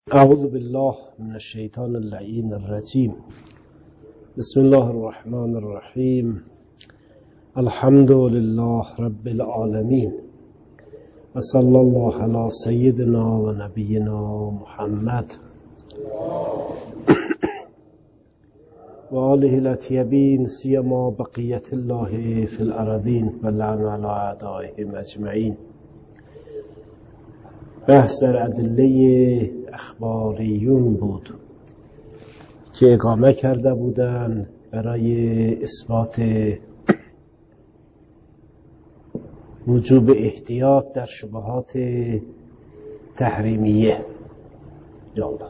اعوذ بالله من الشیطان اللعین الرجیم. بسم الله الرحمن الرحیم. الحمد لله رب العالمین و صلی الله علی سیدنا و نبینا محمد و آله الاطیبین سیما بقیت الله فی الارضین و لعن علی اعدائهم اجمعین. بحث در ادله اخباریون بود که اقامه کرده بودند برای اثبات وجوب احتیاط در شبهات تحریمیه. یا الله،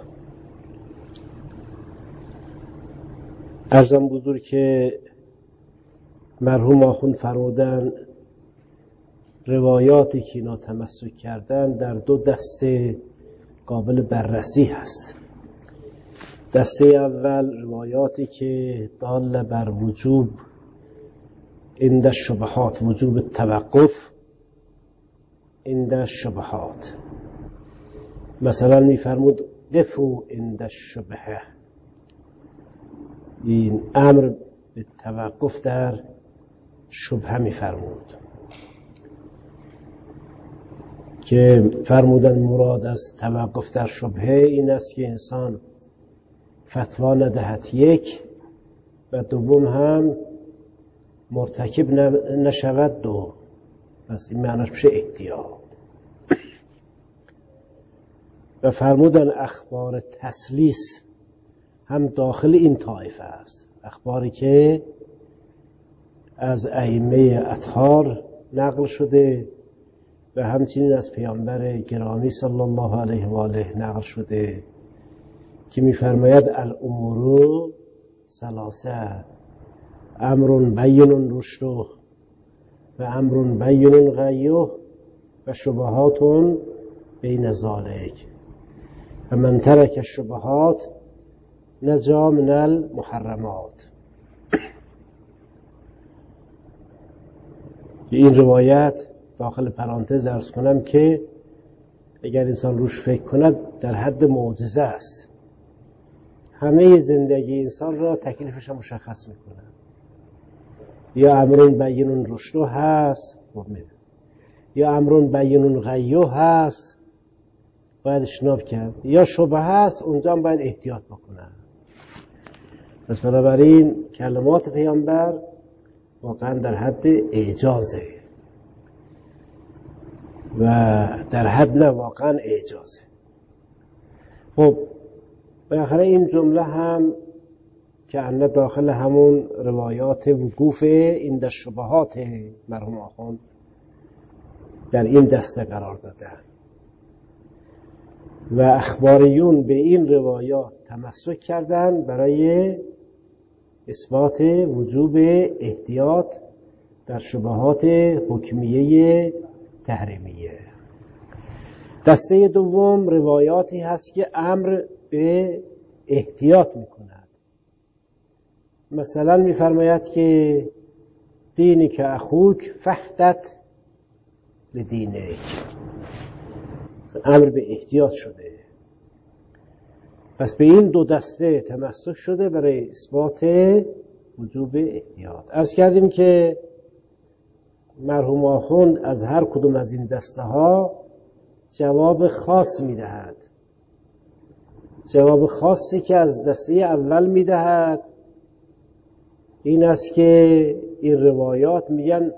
عرضم بزرگ که مرحوم آخوند فرمودن روایاتی که اینا تمسک کردن در دو دسته قابل بررسی هست. دسته اول روایاتی که دال بر وجوب عند الشبهات، وجوب توقف عند الشبهات. مثلا میفرمود قفوا عند الشبهه، این امر به توقف در شبهه میفرمود که فرمودن مراد از توقف در شبهه این است که انسان فتوا ندهد، یک، و دوم هم مرتکب نشود، دو. پس این معنیش میشه احتیاط. و فرمودن اخبار تسلیس هم داخل این طایفه است، اخباری که از ائمه اطهار نقل شده و همچنین از پیامبر گرامی صلی الله علیه و آله نقل شده که می‌فرماید الامور ثلاثه، امر بین رشده و امر بین غیه و شبهات بین ذالک و من ترک الشبهات نجا من المحرمات. این روایت داخل پرانتز عرض کنم که اگر انسان روش فکر کند در حد معجزه است. همه زندگی انسان را تکلیفش مشخص میکنه. یا امر بین رشده هست یا امر بین غیه هست، باید اجتناب کرد، یا شبهه هست، اونجا هم باید احتیاط بکنه. پس بنابراین کلمات پیامبر واقعا در حد اعجازه و در حد نه، واقعا اعجازه. خب بالاخره این جمله هم که انه داخل همون روایات وقوف این در شبهات مرحوم آخوند در این دسته قرار دادن و اخباریون به این روایات تمسک کردن برای اثبات وجوب احتیاط در شبهات حکمیه تحریمیه. دسته دوم روایاتی هست که امر به احتیاط میکند. مثلا میفرماید که دینی که اخوک فحدت لدینک، امر به احتیاط شده. پس به این دو دسته تمسک شده برای اثبات وجوب احتیاط. عرض کردیم که مرحوم آخوند از هر کدوم از این دسته ها جواب خاص میدهد. جواب خاصی که از دسته اول میدهد این است که این روایات میگن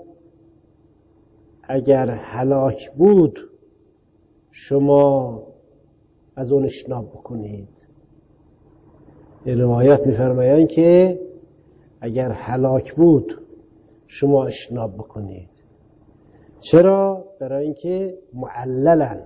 اگر هلاک بود شما از اون اجتناب بکنید. این روایات میفرمایند که اگر هلاک بود شما اجتناب بکنید. چرا؟ برای اینکه معللن،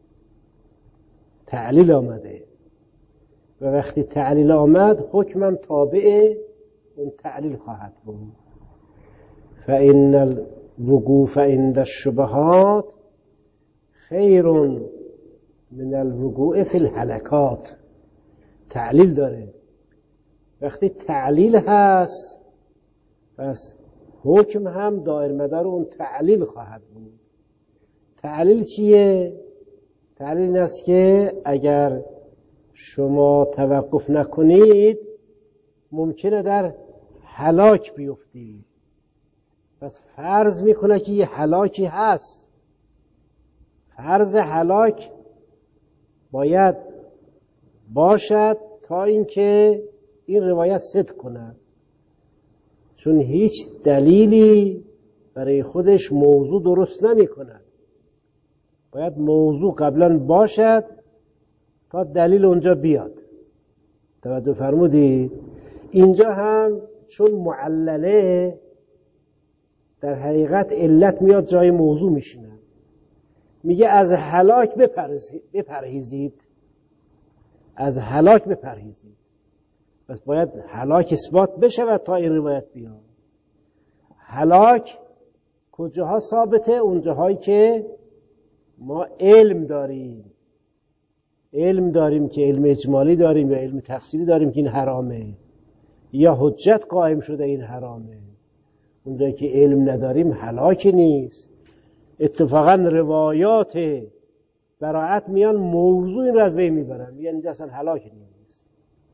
تعلیل آمده و وقتی تعلیل آمد حکمم تابع اون تعلیل خواهد بود. فإن الوقوف عند الشبهات خیر من الوقوع فی الهلکات. تعلیل داره. وقتی تعلیل هست پس حکم هم دایر مدار اون تعلیل خواهد بود. تعلیل چیه؟ تعلیل این است که اگر شما توقف نکنید ممکنه در هلاک بیفتید. پس فرض میکنه که یه هلاکی هست. فرض هلاک باید باشد تا اینکه این روایت صدق کند، چون هیچ دلیلی برای خودش موضوع درست نمی کند. باید موضوع قبلا باشد تا دلیل اونجا بیاد. توجه فرمودید؟ اینجا هم چون معلله در حقیقت علت میاد جای موضوع میشینه. میگه از هلاک بپرهیزید. از هلاک بپرهیزید. پس باید هلاک اثبات بشه و تا این روایت بیاد. هلاک کجاها ثابته؟ اونجاهایی که ما علم داریم. علم داریم که علم اجمالی داریم یا علم تفصیلی داریم که این حرامه، یا حجت قائم شده این حرامه. اونجایی که علم نداریم هلاک نیست. اتفاقا روایات براءت میان موضوع این رو از بین میبرن، میگن اینجا اصلا هلاک نیست.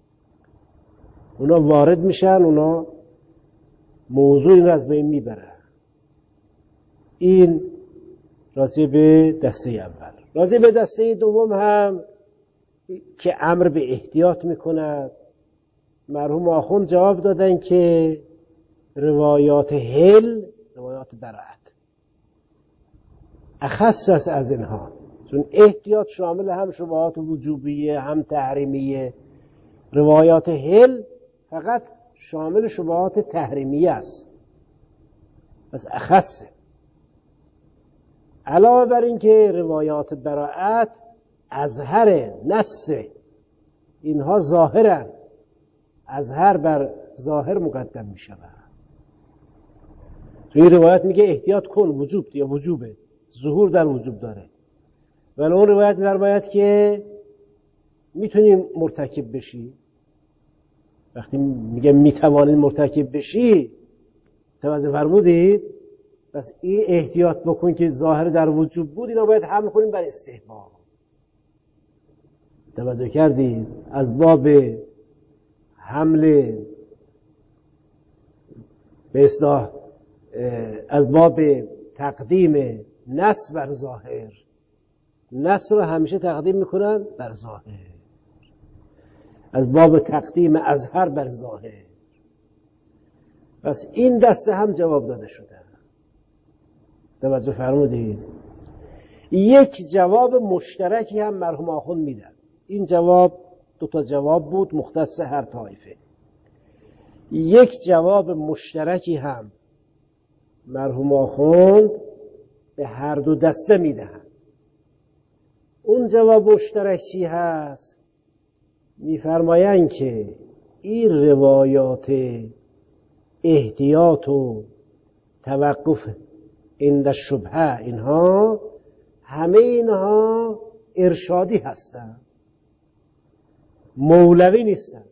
اونا وارد میشن، اونا موضوع این رو از بین میبرن. این راجع به دسته اول. راجع به دسته دوم هم که امر به احتیاط میکند، مرحوم آخوند جواب دادن که روایات حل، روایات براءت اخص است از اینها، چون احتیاط شامل هم شبهات وجوبیه هم تحریمیه. روایات حل فقط شامل شبهات تحریمیه است، پس اخصه. علاوه بر این که روایات براءت اظهر نصه، اینها ظاهرن، اظهر بر ظاهر مقدم می شود. توی روایت میگه احتیاط کن، وجوب یا وجوبه، ظهور در وجوب داره. ولی اون روایت می‌فرماید که میتونی مرتکب بشی. وقتی میگه میتوانید مرتکب بشی، توجه فرمودید؟ پس این احتیاط بکن که ظاهر در وجوب بود، اینا باید حمل کنیم بر استحباب. توجه کردید؟ از باب حمل به اصطلاح از باب تقدیم نص بر ظاهر، نص رو همیشه تقدیم میکنن بر ظاهر، از باب تقدیم اظهر بر ظاهر. پس این دسته هم جواب داده شده. توجه فرمودید؟ یک جواب مشترکی هم مرحوم آخوند میدن. این جواب دو تا جواب بود مختص هر طایفه. یک جواب مشترکی هم مرحوم آخوند به هر دو دسته میدهند. اون جواب مشترک چی هست؟ میفرمایند که این روایات احتیاط و توقف عند الشبهه، اینها همه اینها ارشادی هستند، مولوی نیستند،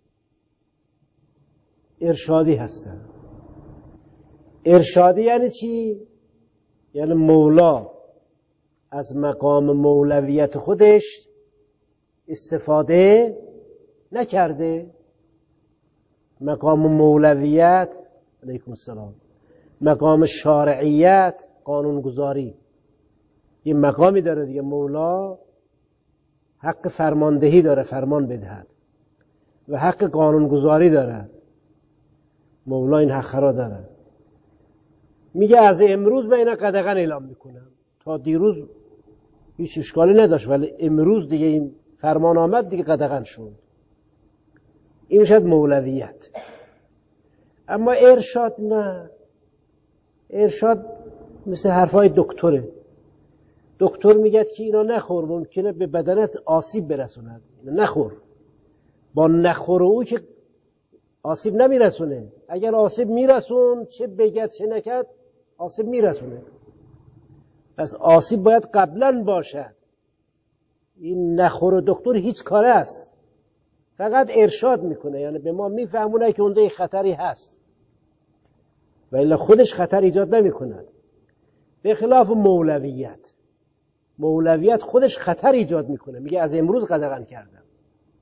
ارشادی هستند. ارشادی یعنی چی؟ یعنی مولا از مقام مولویت خودش استفاده نکرده. مقام مولویت، علیکم السلام، مقام شارعیت، قانونگذاری، یه مقامی داره دیگه. مولا حق فرماندهی داره، فرمان بدهد، و حق قانونگذاری داره. مولا این حق را داره. میگه از امروز من اینا قدغن اعلام میکنم. تا دیروز هیچ اشکالی نداشت، ولی امروز دیگه این فرمان آمد دیگه قدغن شد. این میشد مولویت. اما ارشاد نه. ارشاد مثل حرفای دکتره. دکتر میگه که اینا نخور، ممکنه به بدنت آسیب برسوند. نخور. با نخور او که آسیب نمیرسونه. اگر آسیب میرسون، چه بگد چه نکد، آسیب میرسونه. پس آسیب باید قبلا باشد. این نخور دکتر هیچ کاره است، فقط ارشاد میکنه، یعنی به ما میفهمونه که اونجا خطری هست، ولی خودش خطر ایجاد نمیکند. به خلاف مولویت، مولویت خودش خطر ایجاد میکنه. میگه از امروز قدغن کردم.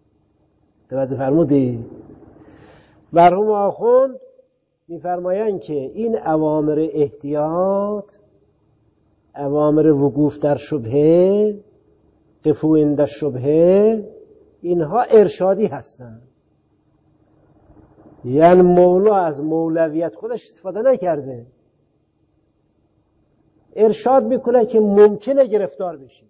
توجه فرمودی؟ مرحوم آخوند میفرمایند که این اوامر احتیاط، اوامر وقوف در شبهه، قفو عند الشبهه، اینها ارشادی هستند. یعنی مولا از مولویت خودش استفاده نکرده، ارشاد میکنه که ممکنه گرفتار بشی.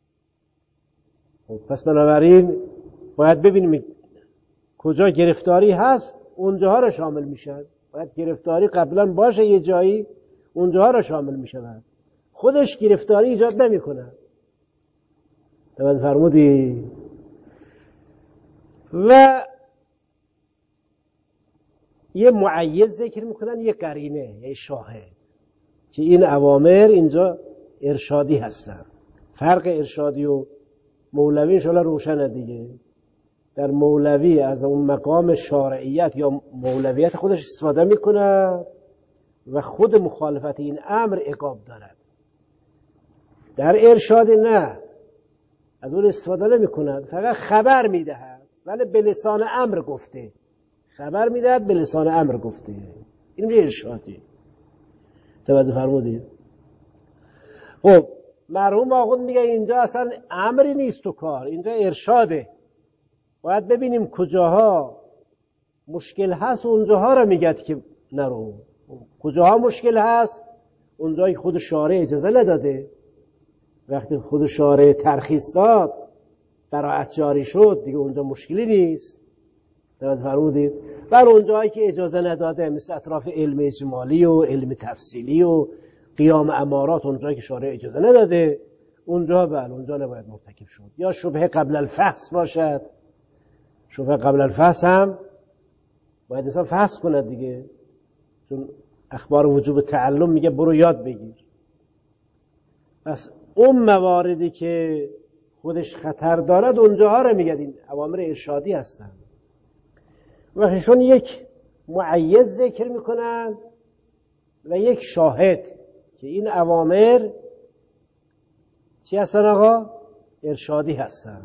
پس بنابراین باید ببینیم کجا گرفتاری هست، اونجاها رو شامل میشن. باید گرفتاری قبلا باشه یه جایی، اونجاها رو شامل میشن. خودش گرفتاری ایجاد نمیکنه. توجه فرمودی؟ و یه معیز ذکر میکنن، یه قرینه، یه شاهد که این اوامر اینجا ارشادی هستن. فرق ارشادی و مولوی انشاءالله روشنه دیگه. در مولوی از اون مقام شارعیت یا مولویت خودش استفاده میکنه و خود مخالفت این امر عقاب دارد. در ارشاد نه، از اون استفاده نمیکنه، فقط خبر میدهد، ولی به لسان امر گفته، خبر میدهد به لسان امر گفته. این میشه ارشادی. توجه فرمودید؟ خب مرحوم آخوند میگه اینجا اصلا امری نیست تو کار، اینجا ارشاده. باید ببینیم کجاها مشکل هست، اونجاها رو میگه که نرو. کجاها مشکل هست؟ اونجایی خود شارع اجازه نداده. وقتی خود شارع ترخیص داد، براءت جاری شد، دیگه اونجا مشکلی نیست. توجه فرمودید؟ بر اونجایی که اجازه نداده، مثل اطراف علم اجمالی و علم تفصیلی و قیام امارات، اونجایی که شارع اجازه نداده، اونجا بله، اونجا نباید مرتکب شد. یا شبهه قبل الفحص باشد. شبهه قبل الفحص هم باید انسان فحص کند دیگه، چون اخبار وجوب تعلم میگه برو یاد بگیر. پس اون مواردی که خودش خطر دارد اونجاها رو میگه این اوامر ارشادی هستن. وقتشون یک معیز ذکر میکنن و یک شاهد که این اوامر چی هستن آقا؟ ارشادی هستن.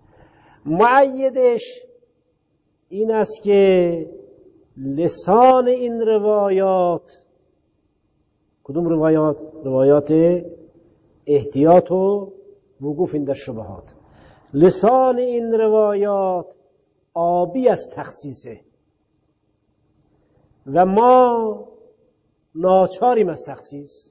معیدش این است که لسان این روایات، کدوم روایات؟ روایات احتیاط و وقوف عند الشبهات. لسان این روایات آبی از تخصیصه و ما ناچاریم از تخصیص.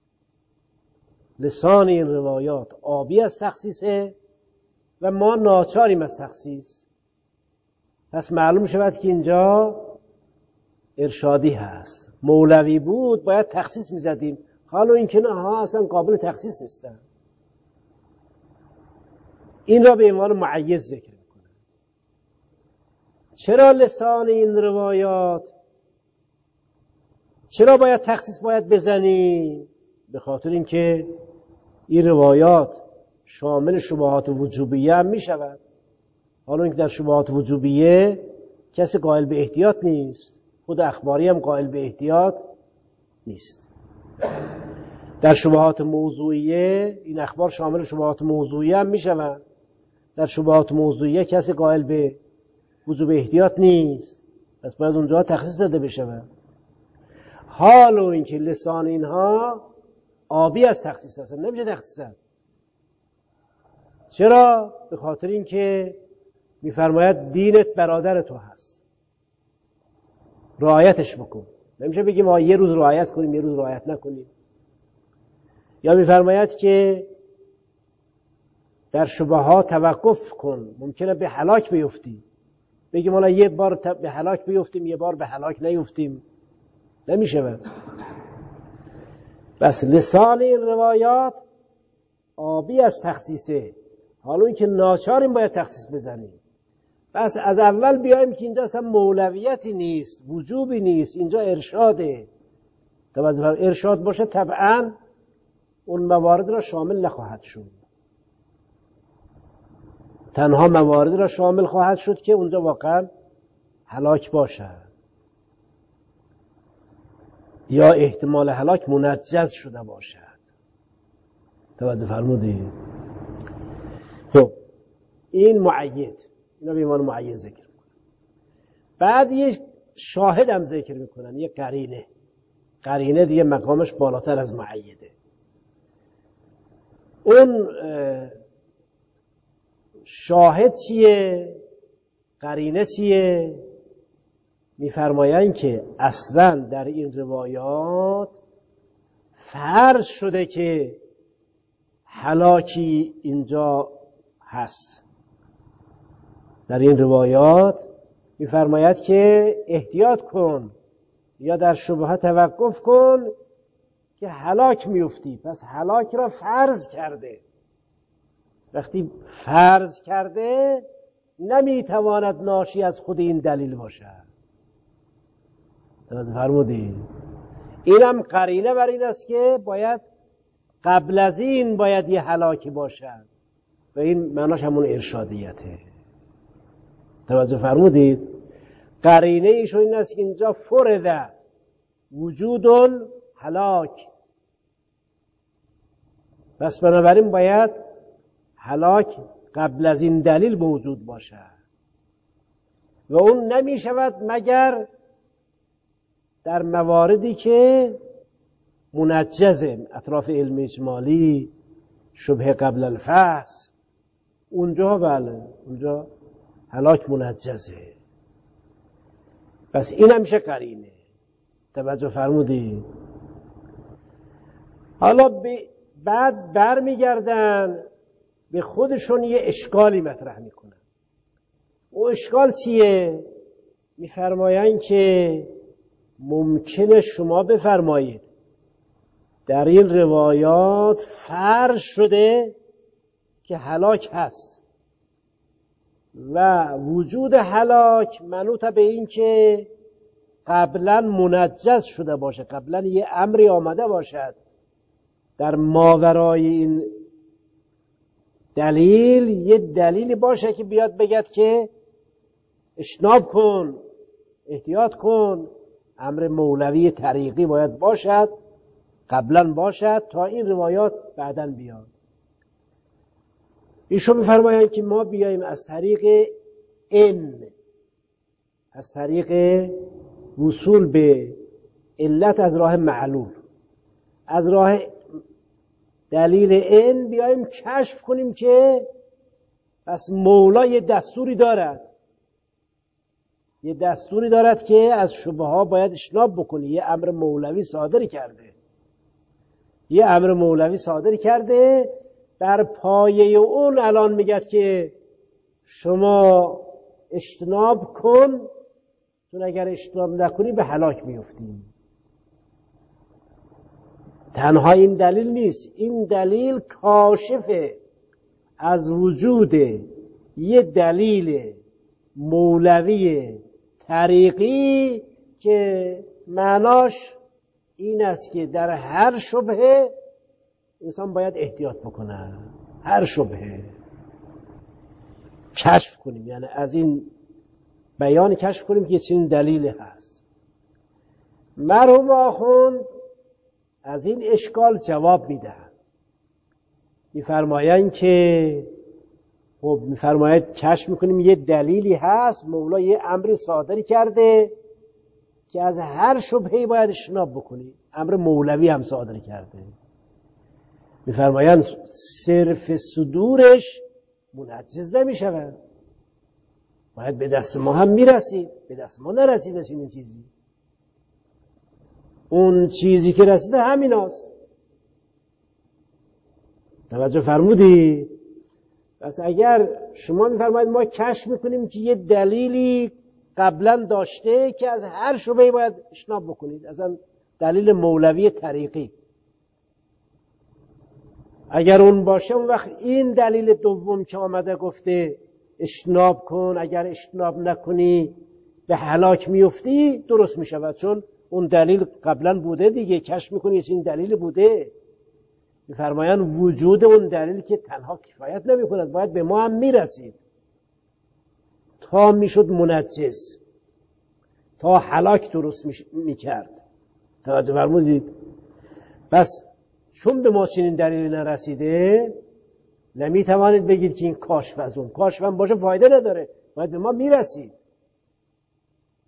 لسان این روایات آبی از تخصیصه و ما ناچاریم از تخصیص. پس معلوم شود که اینجا ارشادی هست. مولوی بود باید تخصیص میزدیم، حالا این که نه ها اصلا قابل تخصیص نیستن. این را به عنوان معیز ذکر میکنه. چرا لسان این روایات؟ چرا باید تخصیص بزنیم؟ به خاطر اینکه این روایات شامل شبهات وجوبیه هم میشود. حالا اینکه در شبهات وجوبیه کسی قائل به احتیاط نیست، خود اخباری هم قائل به احتیاط نیست. در شبهات موضوعیه این اخبار شامل شبهات موضوعیه هم میشود. در شبهات موضوعیه کسی قائل به وجوب احتیاط نیست، پس باید اونجا تخصیص داده بشه. حالا اینکه لسان اینها آبی از تخصیص هست، نمیشه تخصیص داد. چرا؟ به خاطر اینکه میفرماید دینت برادر تو هست، رعایتش بکن. نمیشه بگیم ما یه روز رعایت کنیم یه روز رعایت نکنیم. یا میفرماید که در شبهات توقف کن، ممکنه به هلاک بیفتی. بگیم حالا یه بار به هلاک بیفتیم یه بار به هلاک نیفتیم، نمیشه. بس لسان این روایات آبی از تخصیصه. حالا این که ناچاریم باید تخصیص بزنیم. بس از اول بیایم که اینجا اصلا مولویتی نیست، وجوبی نیست، اینجا ارشاده. ارشاد باشه طبعا اون موارد را شامل نخواهد شد. تنها موارد را شامل خواهد شد که اونجا واقعا هلاک باشد یا احتمال هلاک منجز شده باشد. توجه فرمودید؟ خب این معید، اینا به عنوان معید ذکر. بعد یه شاهد هم ذکر میکنن، یه قرینه دیگه مقامش بالاتر از معیده. اون شاهد چیه؟ قرینه چیه؟ میفرمایند که اصلا در این روایات فرض شده که هلاکی اینجا هست. در این روایات میفرماید که احتیاط کن یا در شبهه توقف کن که هلاک میفتی. پس هلاک را فرض کرده. وقتی فرض کرده نمیتواند ناشی از خود این دلیل باشد. فرمودید اینم قرینه بر این است که باید قبل از این باید یه هلاکی باشد و این معناش همون ارشادیته. توجه فرمودید؟ قرینه ایشون این است که اینجا فرض وجود هلاک، پس بنابراین باید هلاک قبل از این دلیل موجود باشد و اون نمی شود مگر در مواردی که منجزه، اطراف علم اجمالی، شبه قبل الفحص، اونجا بله، اونجا هلاک منجزه. پس این هم میشه قرینه. توجه فرمودید؟ حالا بعد برمیگردن به خودشون یه اشکالی مطرح میکنن. او اشکال چیه؟ میفرمایند که ممکنه شما بفرمایید در این روایات فرض شده که هلاک هست و وجود هلاک منوط به این که قبلا منجز شده باشه، قبلا یه امری آمده باشد در ماورای این دلیل، یه دلیلی باشه که بیاد بگد که اجتناب کن، احتیاط کن. امر مولوی طریقی باید باشد، قبلا باشد تا این روایات بعداً بیاد. ایشون می‌فرمایند که ما بیاییم از طریق از طریق وصول به علت از راه معلول، از راه دلیل بیاییم کشف کنیم که پس مولا یه دستوری دارد که از شبهه ها باید اجتناب بکنی. یه امر مولوی صادر کرده، بر پایه اون الان میگد که شما اجتناب کن، چون اگر اجتناب نکنی به هلاک میفتی. تنها این دلیل نیست، این دلیل کاشف از وجود یه دلیل مولوی طریقی که معناش این است که در هر شبهه انسان باید احتیاط بکنه. هر شبهه کشف کنیم، یعنی از این بیان کشف کنیم که چنین دلیلی هست. مرحوم آخوند از این اشکال جواب میدهند. میفرمایند که میفرماید کشف میکنیم یه دلیلی هست، مولا یه امری صادر کرده که از هر شبهه‌ای باید اجتناب بکنی. امر مولوی هم صادر کرده. میفرمایند صرف صدورش منجز نمیشود، باید به دست ما هم میرسید. به دست ما نرسیده چنین چیزی. اون چیزی که رسیده همین هست. توجه فرمودی؟ پس اگر شما میفرمایید ما کشف میکنیم که یه دلیلی قبلا داشته که از هر شبهه‌ای باید اجتناب بکنید، اصلا دلیل مولوی طریقی اگر اون باشه، اون وقت این دلیل دوم که آمده گفته اجتناب کن، اگر اجتناب نکنی به هلاک میفتی، درست میشود، چون اون دلیل قبلا بوده دیگه. کشف میکنی این دلیل بوده. میفرمایند وجود اون دلیل که تنها کفایت نمیکند، باید به ما هم میرسید تا میشد منجز، تا هلاک درست میکرد. توجه فرمودید؟ پس چون به ما چنین دلیلی نرسیده، نمیتوانید بگید که این کاشف از اون. کاشف هم باشه فایده نداره، باید به ما میرسید.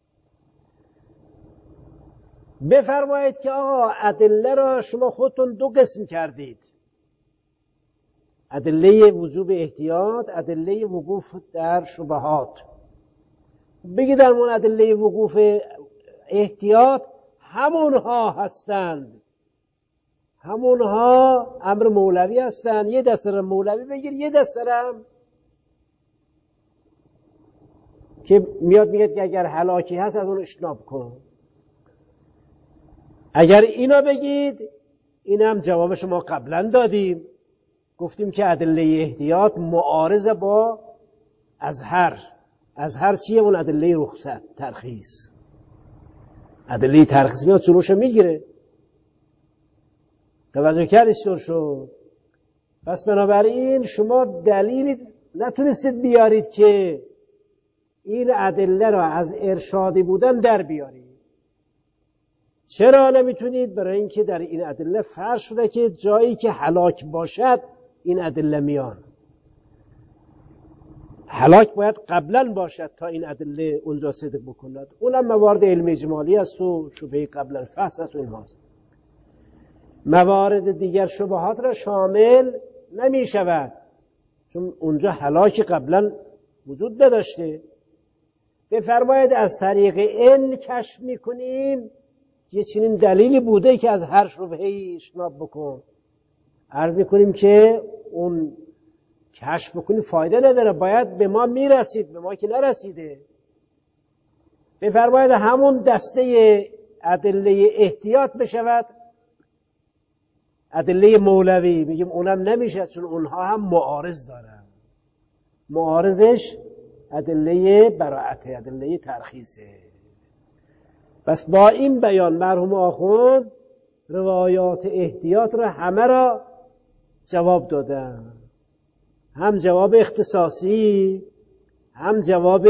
بفرمایید که آقا ادله را شما خودتون دو قسم کردید، ادله وجوب احتیاط، ادله وقوف در شبهات. بگید در مورد ادله وقوف احتیاط همونها هستند، همونها امر مولوی هستند. یه دستر مولوی بگیر، یه دسترم که میاد میگه که اگر هلاکی هست از اون اجتناب کن. اگر اینا بگید، اینم جواب شما قبلا دادیم، گفتیم که ادله احتیاط معارض با ازهر چیه؟ اون ادله رخصت، ترخیص. ادله ترخیص میاد جلوش میگیره. توجه کردید چطور شد؟ پس بنابراین شما دلیلی نتونستید بیارید که این ادله را از ارشادی بودن در بیارید. چرا نمیتونید؟ برای اینکه در این ادله فرض شده که جایی که هلاک باشد این ادله میان. هلاک باید قبلا باشد تا این ادله اونجا صدق بکند. اونم موارد علم اجمالی است و شبهه قبل الفحص است و اینهاست. موارد دیگر شبهات را شامل نمی شود، چون اونجا هلاک قبلا وجود نداشته. بفرمایید از طریق این کشف میکنیم یه چنین دلیلی بوده که از هر شبهه‌ای اجتناب بکن. عرض میکنیم که اون کشف بکنی فایده نداره، باید به ما میرسید، به ما که نرسیده. بفرمایید همون دسته ادله احتیاط بشود ادله مولوی. میگیم اونم نمیشه، چون اونها هم معارض دارن. معارضش ادله براءت، ادله ترخیصه. بس با این بیان مرحوم آخوند روایات احتیاط را همه را جواب دادن، هم جواب اختصاصی هم جواب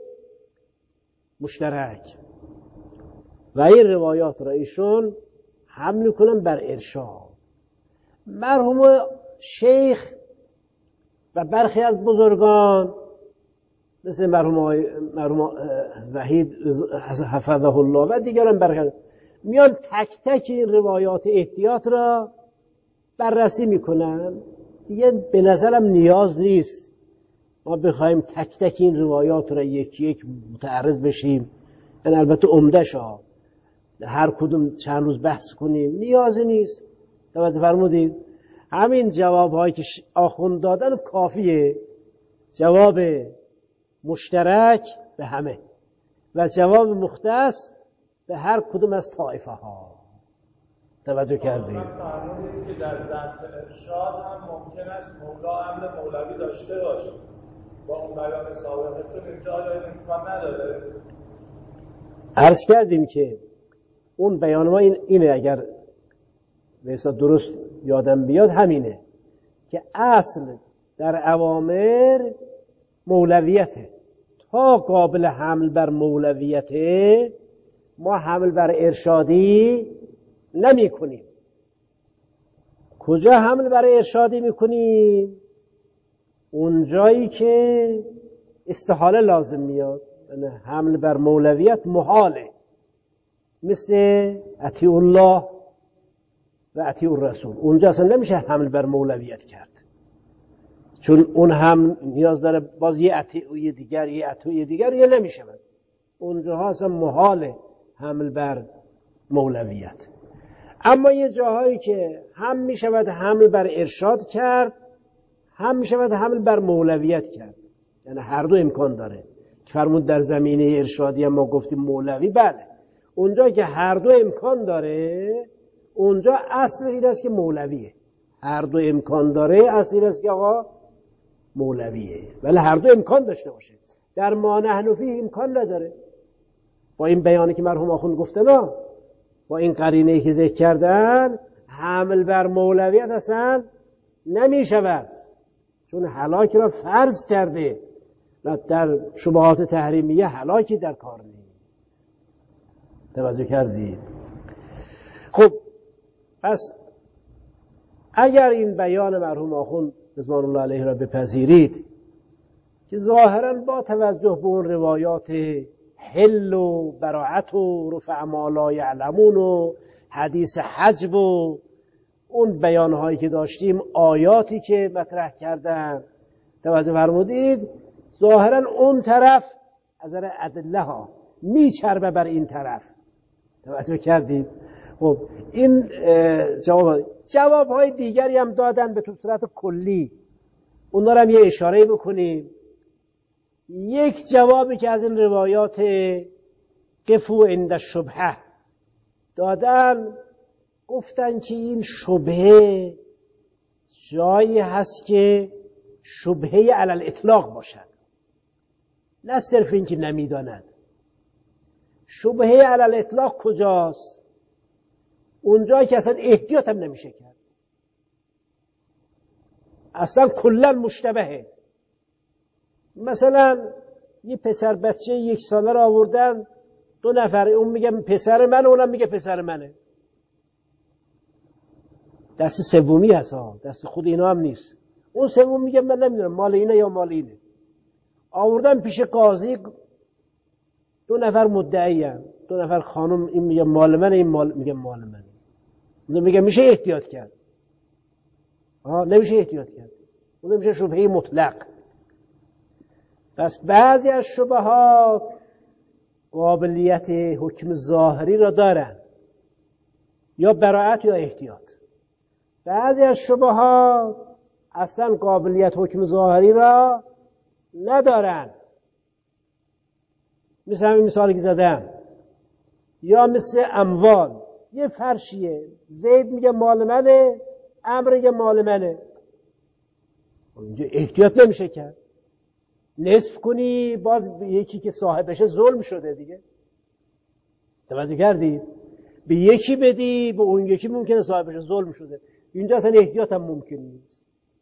مشترک. و این روایات را ایشون حمل میکنن بر ارشاد. مرحوم شیخ و برخی از بزرگان مثل مرحوم وحید حفظه الله و دیگران برخی میان تک تک این روایات احتیاط را بررسی میکنن. دیگه به نظرم نیاز نیست ما بخوایم تک تک این روایات را یکی یک متعرض بشیم. یعنی البته عمده‌ش هر کدوم چند روز بحث کنیم، نیازی نیست. توجه فرمودید؟ همین جوابهایی که آخوند دادن کافیه. جواب مشترک به همه و جواب مختص به هر کدوم از طائفه ها. توجه کردید؟ فرمودید که در ضبط ارشاد هم ممکن است مولا امر مولوی داشته باشه با اون بیان سابقتون، اینجا امکان نداره. عرض کردیم که اون بیان ما اینه، اگر به حساب درست یادم بیاد همینه که اصل در اوامر مولویته. تا قابل حمل بر مولویته ما حمل بر ارشادی نمی کنیم. کجا حمل بر ارشادی می کنیم؟ اون جایی که استحاله لازم میاد. یعنی حمل بر مولویت محاله، مثل اطیع الله و اطیع الرسول. اونجا اصلا نمیشه حمل بر مولویت کرد، چون اون هم نیاز داره باز یه اطیع دیگر، یه اطیع دیگر، یه نمیشه. اونجا اصلا محاله حمل بر مولویت. اما یه جاهایی که هم میشود حمل بر ارشاد کرد، هم میشود حمل بر مولویت کرد، یعنی هر دو امکان داره. که فرمود در زمینه ارشادی هم ما گفتیم مولوی، بله اونجا که هر دو امکان داره اونجا اصل این است که مولویه. هر دو امکان داره اصل این است که آقا مولویه، ولی هر دو امکان داشته باشه. در ما نحن فیه امکان نداره. با این بیانی که مرحوم آخوند گفتن، با این قرینه‌ای که ذکر کردن، حمل بر مولویت اصلا نمی شود، چون هلاک را فرض کرده. در شبهات تحریمیه هلاکی در کار نیست. توجه کردید؟ خب پس اگر این بیان مرحوم آخوند رضوان الله علیه را بپذیرید که ظاهراً با توجه به اون روایات حل و براعت و رفع ما لا یعلمون و حدیث حجب و اون بیانهایی که داشتیم، آیاتی که مطرح کردن، توجه فرمودید ظاهرا اون طرف از نظر ادله ها میچربه بر این طرف. توجه کردید؟ خب این جوابهای دیگری هم دادن به صورت کلی، اونا رو هم یه اشاره بکنیم. یک جوابی که از این روایات قفو عند الشبهه دادن، گفتن که این شبهه جایی هست که شبهه علی الاطلاق باشد، نه صرف این که نمیداند. شبهه علی الاطلاق کجاست؟ اونجایی که اصلا احتیاط هم نمیشه کرد، اصلا کلا مشتبهه. مثلا یه پسر بچه 1 ساله رو آوردن، 2 نفر، اون میگه پسر منه، اونم میگه پسر منه. دست سومی هست ها، دست خود اینا هم نیست. اون سوم میگه من نمیدونم مال اینه یا مال اینه. آوردن پیش قاضی، 2 نفر مدعی هم، 2 نفر خانم، این میگه مال منه، این میگه مال منه. اون میگه میشه احتیاط کرد. نمیشه احتیاط کرد. اون میشه شبهه مطلق. پس بعضی از شبهات قابلیت حکم ظاهری را دارن، یا براعت یا احتیاط. بعضی از شبهات اصلا قابلیت حکم ظاهری را ندارن، مثل همین مثالی که زدم. یا مثل اموال، یه فرشیه، زید میگه مال منه، عمرو میگه مال منه. اونجا احتیاط نمیشه کرد. نصف کنی باز یکی که صاحبشه ظلم شده دیگه. توجه کردید؟ به یکی بدی، به اون یکی ممکنه صاحبشه ظلم شده. اینجا اصلا احتیاط هم ممکن نیست.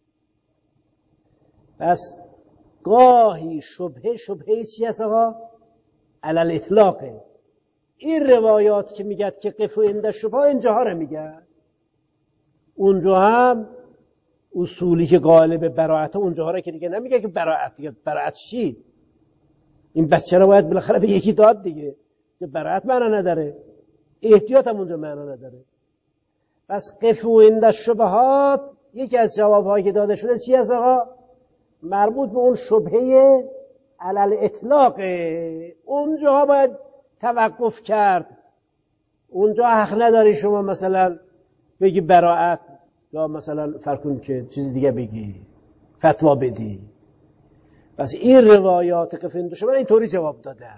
پس گاهی شبهه چی هست آقا؟ علی الاطلاقه. این روایات که میگد که قفو عند الشبهه، اینجاها رو میگن. اونجا هم اصولی که قائل به براعت، اونجاها رو که دیگه نمیگه که براعت چی؟ این بچه رو باید بالاخره به یکی داد دیگه، که براعت معنا نداره، احتیاط هم اونجا معنا نداره. پس قفو عند الشبهات یکی از جوابهایی که داده شده چی هست آقا؟ مربوط به اون شبهه علی الاطلاق. اونجاها باید توقف کرد. اونجا حق نداری شما مثلا بگی براعت، یا مثلا فرق کن که چیز دیگه بگی، فتوا بدی. پس این روایات قفو عند الشبهه اینطوری جواب داده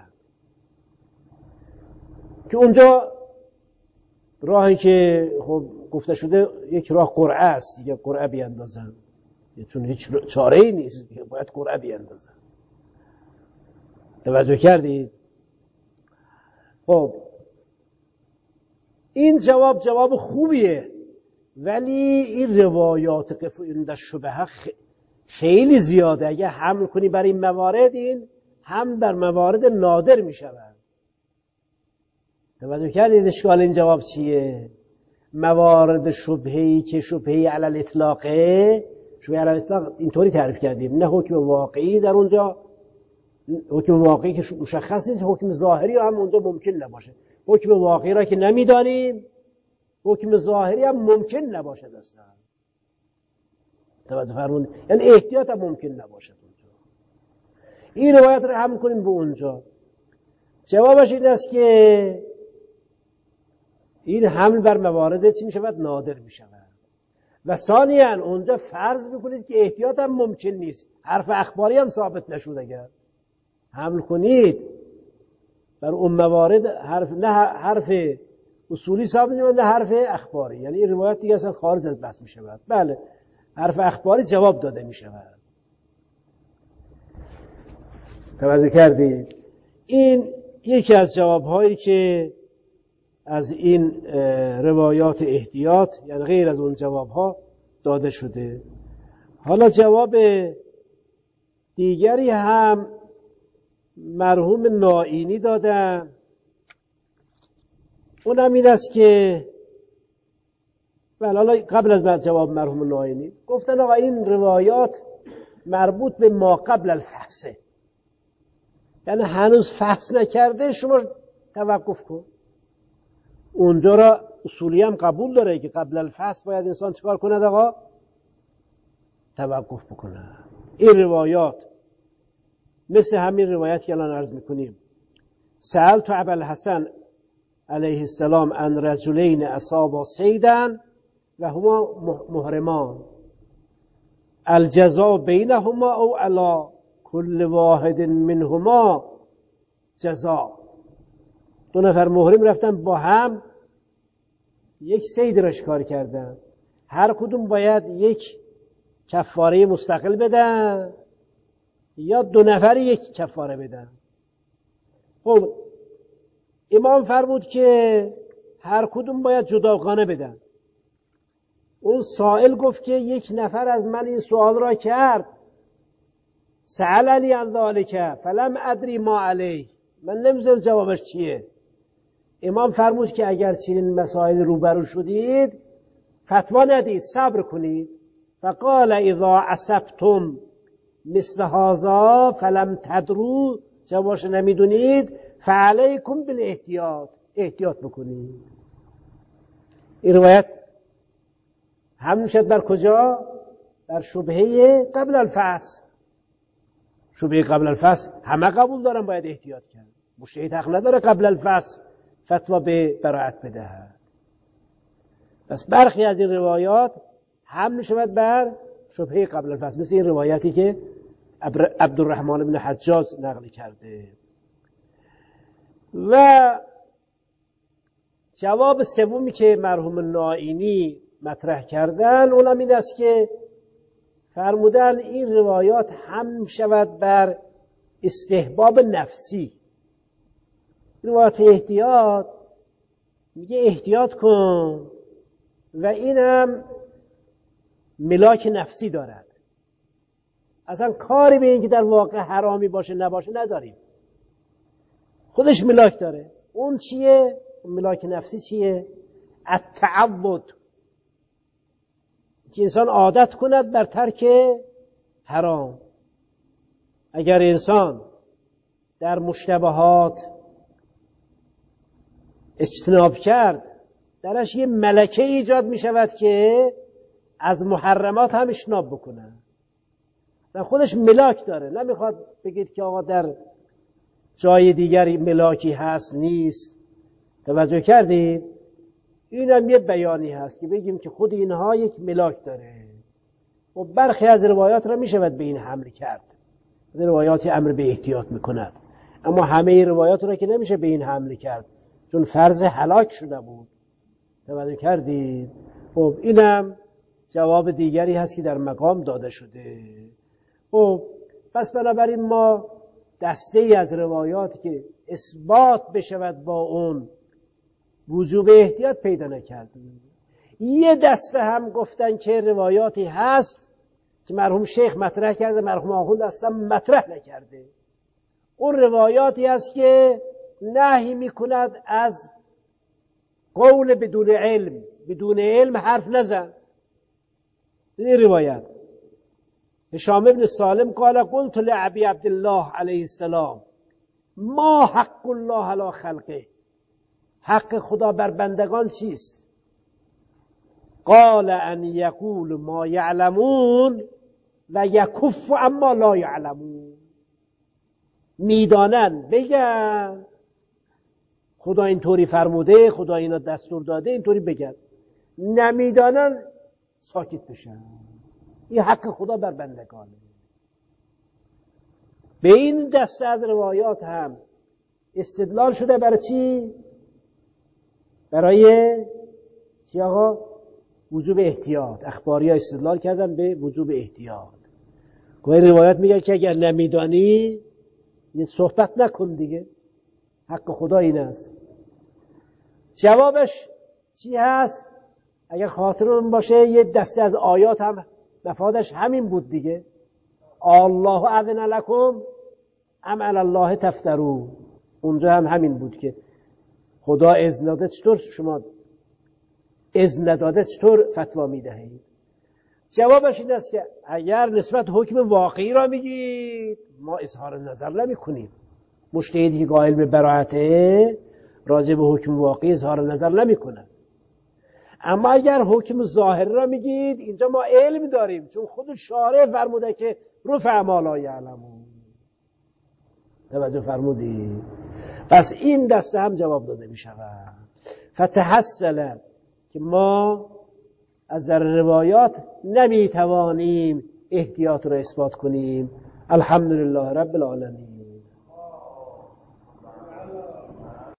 که اونجا راهی که خب گفته شده یک راه قرعه است دیگه، قرعه بیاندازن، چون هیچ چاره‌ای نیست دیگه، باید قرعه بیاندازن. توجه کردید؟ خب این جواب خوبیه، ولی این روایات قفو عند الشبهه خیلی زیاده. اگه حمل کنی بر این موارد، این هم در موارد نادر می شود. توجه کردید اشکال این جواب چیه؟ موارد شبهه‌ای که شبهه علی الاطلاقه، شبهه علی الاطلاق اینطوری تعریف کردیم، نه حکم واقعی در اونجا، حکم واقعی که مشخص نیست، حکم ظاهری هم اونجا ممکن نباشه. حکم واقعی را که نمیدانیم، حکم ظاهری هم ممکن نباشه اصلا. توجه فرمودید؟ یعنی احتیاط هم ممکن نباشه اونجا. این روایت رو هم کنیم به اونجا. جوابش این است که این حمل بر موارد چی می شود؟ نادر می شود. و ثانیاً اونجا فرض میکنید که احتیاط هم ممکن نیست، حرف اخباری هم ثابت نشود. اگر حمل کنید بر اون موارد نه حرف اصولی ثابت میشه، نه حرف اخباری. یعنی این روایت دیگه اصلا خارج از بحث می شود. بله، حرف اخباری جواب داده می شود. توجه کردید؟ این یکی از جوابهایی که از این روایات احتیاط، یعنی غیر از اون جوابها، داده شده. حالا جواب دیگری هم مرحوم نائینی دادن. اونم این است که حالا قبل از جواب مرحوم نائینی گفتن آقا این روایات مربوط به ما قبل الفحصه، یعنی هنوز فحص نکرده شما توقف کن. اونجا را اصولی هم قبول داره که قبل الفحص باید انسان چکار کنه آقا؟ توقف بکنه. این روایات مثل همین روایت که الان عرض میکنیم، سألت ابا الحسن علیه السلام عن رجلین اصابا صیدا و هما محرمان الجزاء بینهما او علی کل واحد منهما جزاء. دو نفر محرم رفتن با هم یک صید را شکار کردن، هر کدوم باید یک کفاره مستقل بدن یا دو نفر یک کفاره بدن. خب امام فرمود که هر کدوم باید جداگانه بدن. اون سائل گفت که یک نفر از من این سوال را کرد، سألنی عن ذلک فلم ادری ما علیه، من نمیدونم جوابش چیه. امام فرمود که اگر چنین مسائل روبرو شدید فتوا ندید، صبر کنید. فقال اذا اصبتم مثل هذا فلم تدروا، جوابش نمیدونید، فعلیکم بالاحتیاط، احتیاط بکنید. این روایت هم میشد بر کجا؟ بر شبهه قبل الفحص. شبهه قبل الفحص همه قبول دارن باید احتیاط کرد، مجتهد حق نداره قبل الفحص فتوا به براءت بدهد. پس برخی از این روایات هم میشود بر شبهه قبل الفحص، مثل این روایتی که عبدالرحمن بن حجاج نقل کرده. و جواب سومی که مرحوم نائینی مطرح کردن اونم این است که فرمودن این روایات هم شود بر استحباب نفسی. روایات احتیاط میگه احتیاط کن و این هم ملاک نفسی دارد. اصلا کاری به این که در واقع حرامی باشه نباشه نداریم، خودش ملاک داره. اون چیه؟ اون ملاک نفسی چیه؟ التعود، که انسان عادت کند بر ترک حرام. اگر انسان در مشتبهات اجتناب کرد، درش یه ملکه ایجاد می شود که از محرمات هم اجتناب بکنه. در خودش ملاک داره. نمیخواد بگید که آقا در جای دیگری ملاکی هست نیست. توجه کردید؟ این هم یه بیانی هست که بگیم که خود اینها یک ملاک داره. و برخی از روایات را می شود به این حمل کرد. روایاتی امر به احتیاط میکند، اما همه روایات را که نمیشه به این حمل کرد چون فرض هلاک شده بود. توجه کردید؟ خب اینم جواب دیگری هست که در مقام داده شده. خب پس بنابراین ما دسته ای از روایاتی که اثبات بشود با اون وجوب احتیاط پیدا نکردیم. یه دسته هم گفتن که روایاتی هست که مرحوم شیخ مطرح کرده، مرحوم آخوند اصلا مطرح نکرده. اون روایاتی هست که نهی میکند از قول بدون علم، بدون علم حرف نزن. این روایت هشام ابن سالم قال قلت لعبی عبدالله علیه السلام ما حق الله علی خلقه، حق خدا بر بندگان چیست؟ قال ان یقول ما یعلمون و یکف اما لا یعلمون. میدانن بگن خدا اینطوری فرموده، خدا اینا دستور داده، اینطوری بگن. نمیدانن ساکت بشن. این حق خدا بر بندگانه. به این دسته از روایات هم استدلال شده برای چی؟ برای چی آقا؟ وجوب احتیاط. اخباری ها استدلال کردن به وجوب احتیاط. گویا روایات میگه که اگر نمیدانی یه صحبت نکن دیگه، حق خدا این است. جوابش چی هست؟ اگر خاطرون باشه یه دسته از آیات هم مفادش همین بود دیگه. الله اذن لکم ام علی الله تفترون. اونجا هم همین بود که خدا اذن داده، چطور شما اذن نداده چطور فتوا میدهید؟ جوابش این است که اگر نسبت حکم واقعی را میگید ما اظهار نظر نمی کنیم، مجتهدی که قائل به براءته راجع به حکم واقعی اظهار نظر نمیکنه. اما اگر حکم ظاهری را میگید اینجا ما علم داریم، چون خود شارع فرموده که رفع ما لا یعلمون. توجه فرمودید؟ پس این دسته هم جواب داده میشود. فتحصل که ما از در روایات نمیتوانیم احتیاط را اثبات کنیم. الحمدلله رب العالمین.